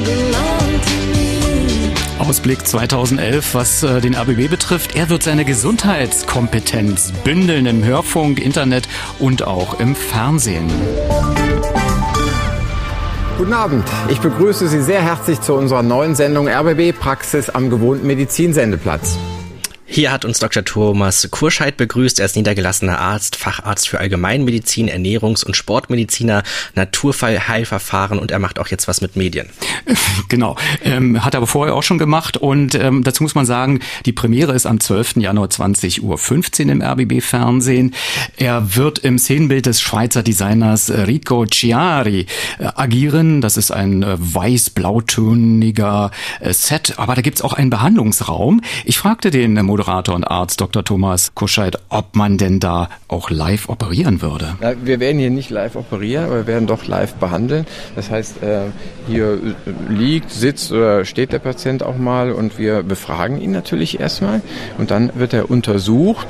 Ausblick 2011, was den RBB betrifft. Er wird seine Gesundheitskompetenz bündeln im Hörfunk, Internet und auch im Fernsehen. Guten Abend, ich begrüße Sie sehr herzlich zu unserer neuen Sendung RBB Praxis am gewohnten Medizinsendeplatz. Hier hat uns Dr. Thomas Kurscheid begrüßt. Er ist niedergelassener Arzt, Facharzt für Allgemeinmedizin, Ernährungs- und Sportmediziner, Naturheilverfahren und er macht auch jetzt was mit Medien. Genau, hat er aber vorher auch schon gemacht und dazu muss man sagen, die Premiere ist am 12. Januar 20.15 Uhr im RBB-Fernsehen. Er wird im Szenenbild des Schweizer Designers Rico Chiari agieren. Das ist ein weiß-blautoniger Set, aber da gibt's auch einen Behandlungsraum. Ich fragte den Moderator und Arzt Dr. Thomas Kurscheid, ob man denn da auch live operieren würde. Na, wir werden hier nicht live operieren, aber wir werden doch live behandeln. Das heißt, hier liegt, sitzt oder steht der Patient auch mal und wir befragen ihn natürlich erstmal und dann wird er untersucht.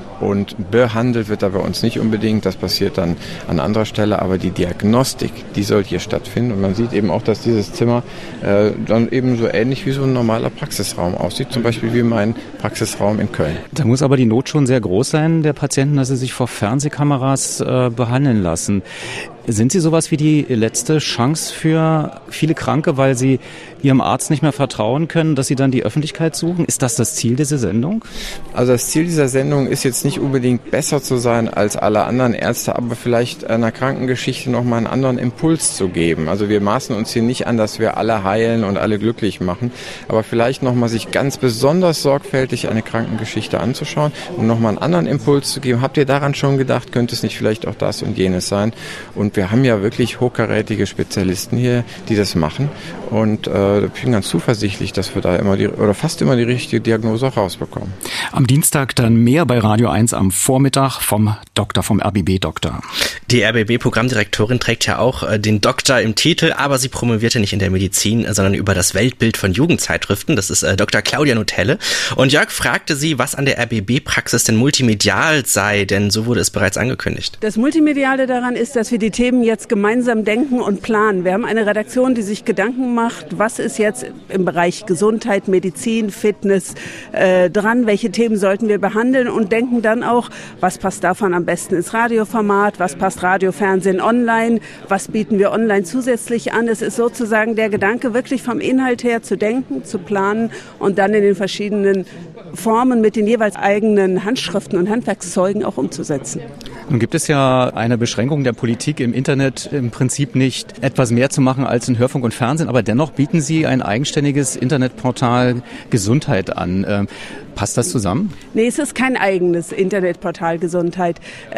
Und behandelt wird er bei uns nicht unbedingt, das passiert dann an anderer Stelle, aber die Diagnostik, die soll hier stattfinden. Und man sieht eben auch, dass dieses Zimmer dann eben so ähnlich wie so ein normaler Praxisraum aussieht, zum Beispiel wie mein Praxisraum in Köln. Da muss aber die Not schon sehr groß sein, der Patienten, dass sie sich vor Fernsehkameras behandeln lassen. Sind Sie sowas wie die letzte Chance für viele Kranke, weil sie ihrem Arzt nicht mehr vertrauen können, dass sie dann die Öffentlichkeit suchen? Ist das das Ziel dieser Sendung? Also das Ziel dieser Sendung ist jetzt nicht unbedingt besser zu sein als alle anderen Ärzte, aber vielleicht einer Krankengeschichte nochmal einen anderen Impuls zu geben. Also wir maßen uns hier nicht an, dass wir alle heilen und alle glücklich machen, aber vielleicht nochmal sich ganz besonders sorgfältig eine Krankengeschichte anzuschauen und nochmal einen anderen Impuls zu geben. Habt ihr daran schon gedacht, könnte es nicht vielleicht auch das und jenes sein? Und wir haben ja wirklich hochkarätige Spezialisten hier, die das machen. Und ich bin ganz zuversichtlich, dass wir da fast immer die richtige Diagnose auch rausbekommen. Am Dienstag dann mehr bei Radio 1 am Vormittag vom RBB-Doktor. Die RBB-Programmdirektorin trägt ja auch den Doktor im Titel, aber sie promovierte nicht in der Medizin, sondern über das Weltbild von Jugendzeitschriften. Das ist Dr. Claudia Nutelle. Und Jörg fragte sie, was an der RBB-Praxis denn multimedial sei, denn so wurde es bereits angekündigt. Das Multimediale daran ist, dass wir die Themen jetzt gemeinsam denken und planen. Wir haben eine Redaktion, die sich Gedanken macht, was ist jetzt im Bereich Gesundheit, Medizin, Fitness dran, welche Themen sollten wir behandeln und denken dann auch, was passt davon am besten ins Radioformat, was passt Radio, Fernsehen, online, was bieten wir online zusätzlich an. Es ist sozusagen der Gedanke, wirklich vom Inhalt her zu denken, zu planen und dann in den verschiedenen Formen mit den jeweils eigenen Handschriften und Handwerkszeugen auch umzusetzen. Nun gibt es ja eine Beschränkung der Politik im Internet im Prinzip nicht etwas mehr zu machen als in Hörfunk und Fernsehen, aber dennoch bieten Sie ein eigenständiges Internetportal Gesundheit an. Passt das zusammen? Nee, es ist kein eigenes Internetportal Gesundheit.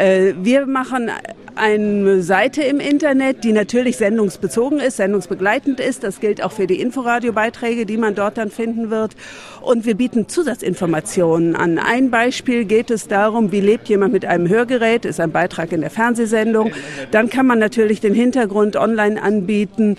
Wir machen eine Seite im Internet, die natürlich sendungsbezogen ist, sendungsbegleitend ist. Das gilt auch für die Inforadio-Beiträge, die man dort dann finden wird. Und wir bieten Zusatzinformationen an. Ein Beispiel geht es darum, wie lebt jemand mit einem Hörgerät, ist ein Beitrag in der Fernsehsendung. Dann kann man natürlich den Hintergrund online anbieten.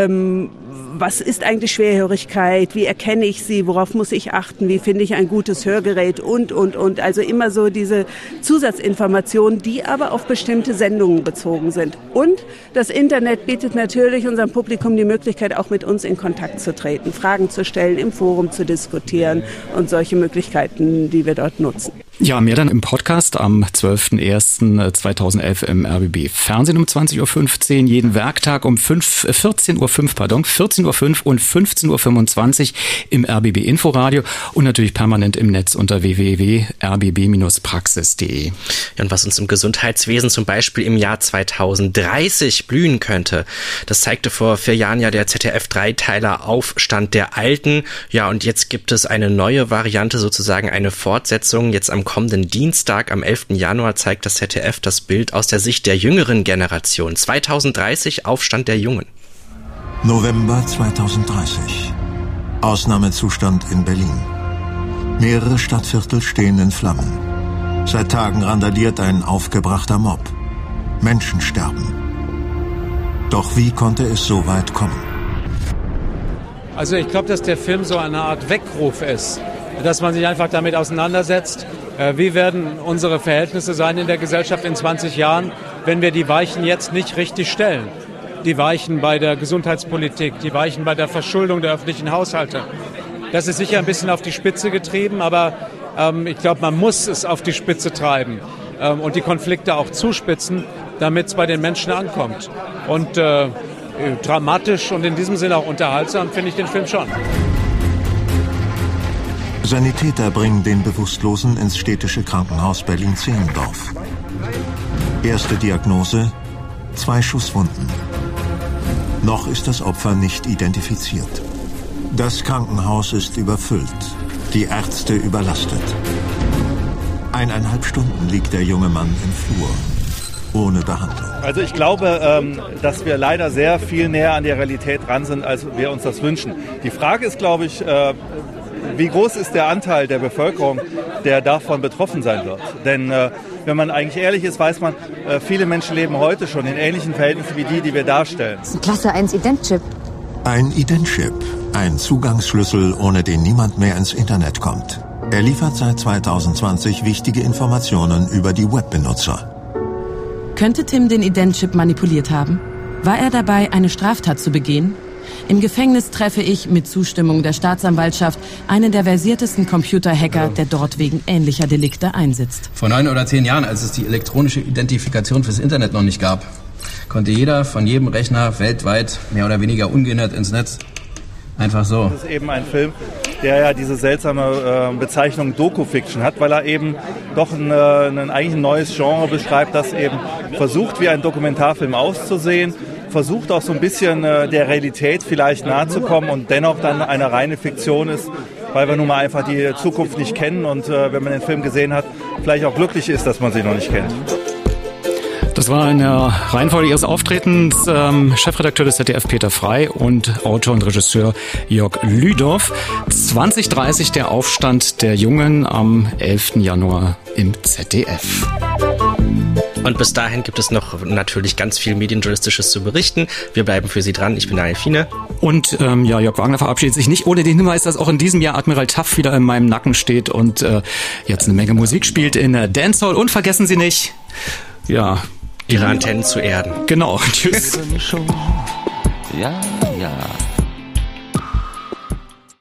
Was ist eigentlich Schwerhörigkeit? Wie erkenne ich sie? Worauf muss ich achten? Wie finde ich ein gutes Hörgerät? Und. Also immer so diese Zusatzinformationen, die aber auf bestimmte Sendungen bezogen sind. Und das Internet bietet natürlich unserem Publikum die Möglichkeit, auch mit uns in Kontakt zu treten, Fragen zu stellen, im Forum zu diskutieren und solche Möglichkeiten, die wir dort nutzen. Ja, mehr dann im Podcast am 12.01.2011 im RBB Fernsehen um 20.15 Uhr, jeden Werktag um 14.05 Uhr und 15.25 Uhr im RBB Inforadio und natürlich permanent im Netz unter www.rbb-praxis.de. Ja, und was uns im Gesundheitswesen zum Beispiel im Jahr 2030 blühen könnte, das zeigte vor 4 Jahren ja der ZDF-Dreiteiler Aufstand der Alten. Ja, und jetzt gibt es eine neue Variante, sozusagen eine Fortsetzung. Jetzt am kommenden Dienstag, am 11. Januar, zeigt das ZDF das Bild aus der Sicht der jüngeren Generation. 2030 Aufstand der Jungen. November 2030. Ausnahmezustand in Berlin. Mehrere Stadtviertel stehen in Flammen. Seit Tagen randaliert ein aufgebrachter Mob. Menschen sterben. Doch wie konnte es so weit kommen? Also ich glaube, dass der Film so eine Art Weckruf ist, dass man sich einfach damit auseinandersetzt, wie werden unsere Verhältnisse sein in der Gesellschaft in 20 Jahren, wenn wir die Weichen jetzt nicht richtig stellen. die Weichen bei der Gesundheitspolitik, die Weichen bei der Verschuldung der öffentlichen Haushalte. Das ist sicher ein bisschen auf die Spitze getrieben, aber ich glaube, man muss es auf die Spitze treiben und die Konflikte auch zuspitzen, damit es bei den Menschen ankommt. Und dramatisch und in diesem Sinne auch unterhaltsam finde ich den Film schon. Sanitäter bringen den Bewusstlosen ins städtische Krankenhaus Berlin-Zehlendorf. Erste Diagnose: 2 Schusswunden. Noch ist das Opfer nicht identifiziert. Das Krankenhaus ist überfüllt, die Ärzte überlastet. 1,5 Stunden liegt der junge Mann im Flur, ohne Behandlung. Also ich glaube, dass wir leider sehr viel näher an der Realität dran sind, als wir uns das wünschen. Die Frage ist, glaube ich, wie groß ist der Anteil der Bevölkerung, der davon betroffen sein wird? Denn wenn man eigentlich ehrlich ist, weiß man, viele Menschen leben heute schon in ähnlichen Verhältnissen wie die wir darstellen. Das ist ein Klasse 1 Ident-Chip. Ein Ident-Chip, ein Zugangsschlüssel, ohne den niemand mehr ins Internet kommt. Er liefert seit 2020 wichtige Informationen über die Webbenutzer. Könnte Tim den Ident-Chip manipuliert haben? War er dabei, eine Straftat zu begehen? Im Gefängnis treffe ich, mit Zustimmung der Staatsanwaltschaft, einen der versiertesten Computerhacker, der dort wegen ähnlicher Delikte einsitzt. Vor 9 oder 10 Jahren, als es die elektronische Identifikation fürs Internet noch nicht gab, konnte jeder von jedem Rechner weltweit mehr oder weniger ungehindert ins Netz. Einfach so. Das ist eben ein Film, der ja diese seltsame Bezeichnung Doku-Fiction hat, weil er eben doch eigentlich ein neues Genre beschreibt, das eben versucht, wie ein Dokumentarfilm auszusehen, versucht auch so ein bisschen der Realität vielleicht nahe zu kommen und dennoch dann eine reine Fiktion ist, weil wir nun mal einfach die Zukunft nicht kennen und wenn man den Film gesehen hat, vielleicht auch glücklich ist, dass man sie noch nicht kennt. Das war in der Reihenfolge ihres Auftretens Chefredakteur des ZDF Peter Frey und Autor und Regisseur Jörg Lüdorf. 20:30 der Aufstand der Jungen am 11. Januar im ZDF. Und bis dahin gibt es noch natürlich ganz viel Medienjournalistisches zu berichten. Wir bleiben für Sie dran. Ich bin Daniel Fiene. Und Jörg Wagner verabschiedet sich nicht ohne den Hinweis, dass auch in diesem Jahr Admiral Taff wieder in meinem Nacken steht und jetzt eine Menge Musik spielt in der Dancehall. Und vergessen Sie nicht, Ihre Antennen zu erden. Genau, tschüss. Ja.